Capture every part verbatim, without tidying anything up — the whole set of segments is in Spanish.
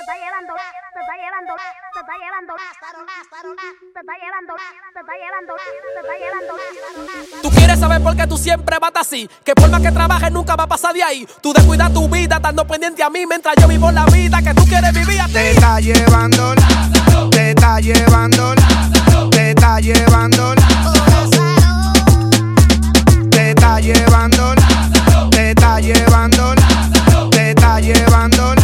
está llevando, te está llevando, te está llevando, te está llevando, te está llevando, te está llevando. Tú quieres saber por qué tú siempre vas así, que por más que trabajes nunca va a pasar de ahí. Tú descuidas tu vida estando pendiente a mí mientras yo vivo la vida que tú quieres vivir a ti. Te está llevando, te está llevando, te está llevando, te está llevando, te está llevando, te está llevando.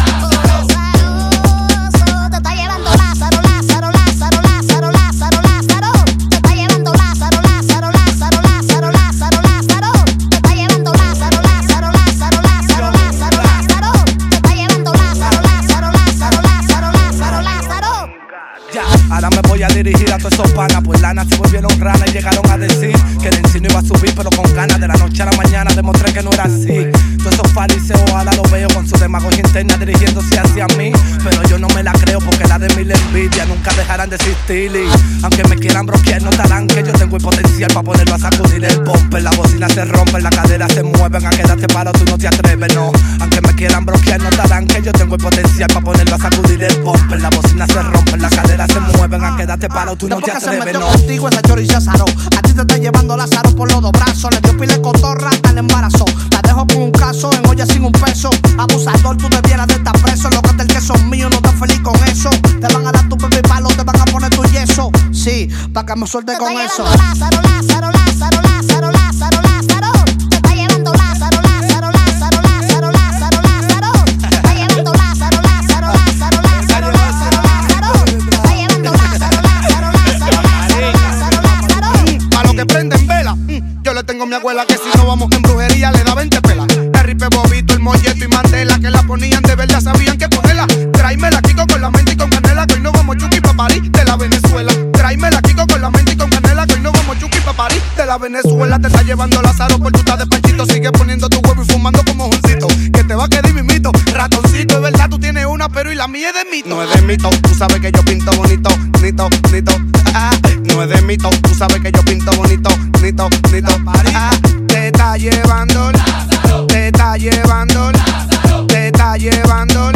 Ahora me voy a dirigir a todos esos panas, pues lana se volvieron ranas y llegaron a decir que el encino iba a subir pero con ganas. De la noche a la mañana demostré que no era así. Todos esos fariseos ahora los veo con su demagogia interna dirigiéndose hacia mí, pero yo no me la creo porque la de mí la envidia nunca dejarán de existir. Y aunque me quieran bloquear notarán que yo tengo el potencial para ponerlo a sacudir el bumper. La bocina se rompe, la cadera se mueven, a quedarte parado tú no te atreves, no. Aunque me quieran bloquear notarán que yo tengo el potencial para ponerlo a sacudir el bumper. La bocina se rompe, la cadera se mueven, a quedarte parado tú no te atreves, no. Contigo esa choriza Zaro, a ti te está llevando Lázaro por los dos brazos. Le dio pile de cotorra hasta el embarazo. La dejo con un caso en olla sin un peso. Abusador, tú debieras de estar preso. Lo que es el queso mío, no estás feliz con eso. Te van a dar tu bebé palo, te van a poner tu yeso. Sí, pa' que me suelte con eso. Lázaro, Lázaro, Lázaro, Lázaro, Lázaro, Lázaro. Te está llevando Lázaro, Lázaro, Lázaro, Lázaro, Lázaro, Lázaro. Te está llevando Lázaro, Lázaro, Lázaro, Lázaro, Lázaro, Lázaro. Te está llevando Lázaro, Lázaro, Lázaro, Lázaro, Lázaro. Pa' los que prenden vela, yo le tengo a mi abuela que si no vamos en brujería le da veinte pelas. El ripe bobito, el molleto y Mandela, que la ponían de verdad, sabían que ponerla. Tráemela, Kiko, con la mente y con canela, que hoy no vamos chuki pa' París de la Venezuela. Tráemela, Kiko, con la mente y con canela, que hoy no vamos chuki pa' París de la Venezuela. Te está llevando Lázaro por tu de panchito, sigue poniendo tu huevo y fumando como joncito, que te va a quedar mi mito. Ratoncito, es verdad, tú tienes una, pero y la mía es de mito. No es de mito, tú sabes que yo pinto bonito, nito, nito. Ah, no es de mito, tú sabes que yo pinto bonito, nito, nito. Ah, te está llevando, te está llevando, te está llevando,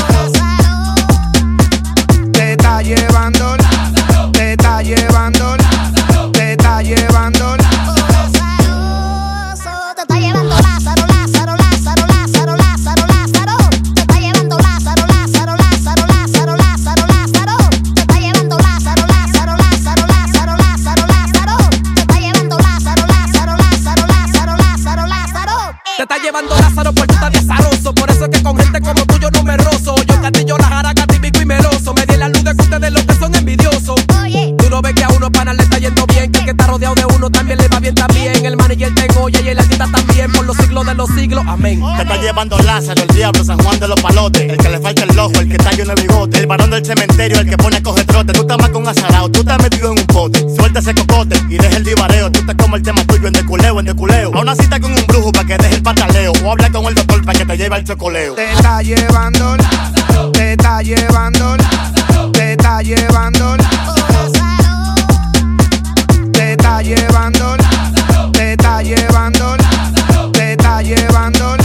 te está llevando, te está llevando, te está llevando. Te está llevando Lázaro, Lázaro, Lázaro, Lázaro, Lázaro, Lázaro. Te está llevando Lázaro, Lázaro, Lázaro, Lázaro, Lázaro, Lázaro. Te está llevando Lázaro, Lázaro, Lázaro, Lázaro, Lázaro, Lázaro. Te está llevando Lázaro, Lázaro, Lázaro, Lázaro, Lázaro, Lázaro. Te está llevando Lázaro por tu de azaroso. Por eso es que con gente como tú yo no me rozo. Yo castillo la jaraca, típico y meloso. Me di la luz de que ustedes los que son envidiosos. Oye, Tú no ves que a uno pana le está yendo bien, que el que está rodeado de uno también le va bien también. El manager te oye y el artista también, por los siglos de los siglos, amén. Te está llevando Lázaro, el diablo, San Juan de los palotes. El que le falta el ojo, el que está lleno de bigote. El varón del cementerio, el que pone a coger trote. Tú estás más con azarao, tú estás metido en un pote. Suelta ese cocote y deja el divareo. Tú estás como el tema tuyo en deculeo, en deculeo. A una cita con un brujo para que deje el pataleo. O habla con el doctor para que te lleve al chocoleo. Te está llevando, te está llevando, te está llevando, te está llevando, te está llevando, te está llevando.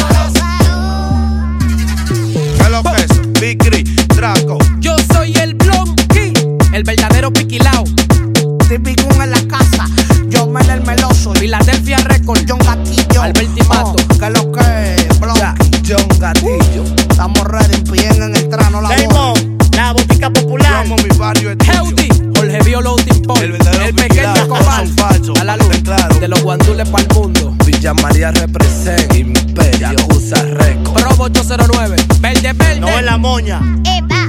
¿Qué lo que es? Big Cri, Draco. Yo soy el Blonky, el verdadero piquilao. Típico en la casa, yo me el meloso. Philadelphia Record, John Gatillo, Alberti Mato. Oh, que lo que es, bro. Ya, John Gatillo. Estamos ready, bien en el trano la voz. Damon, la botica popular. Llamo mi barrio es Healthy, Jorge Violo Timpón, El verdadero el pequeño piquilao, Cobal, son falsos, a la luz, claro. de los guandules para el mundo. Villa María representa Imperio, Yakuza Record. Probo ocho cero nueve, verde, verde. No en la moña. Eva.